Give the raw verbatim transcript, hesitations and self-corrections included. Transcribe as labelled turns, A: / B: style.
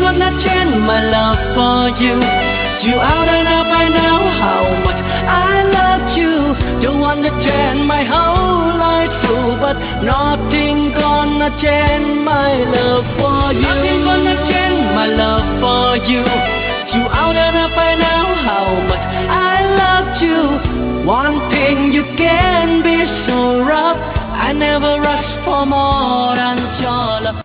A: gonna change my love for you. You out and up, I know how much I love you. Don't wanna change my whole life through, but nothing gonna change my love for you. Nothing gonna change my love for you. You out and up, I know how much I love you. One thing, you can be so rough. I never rush for more than your love.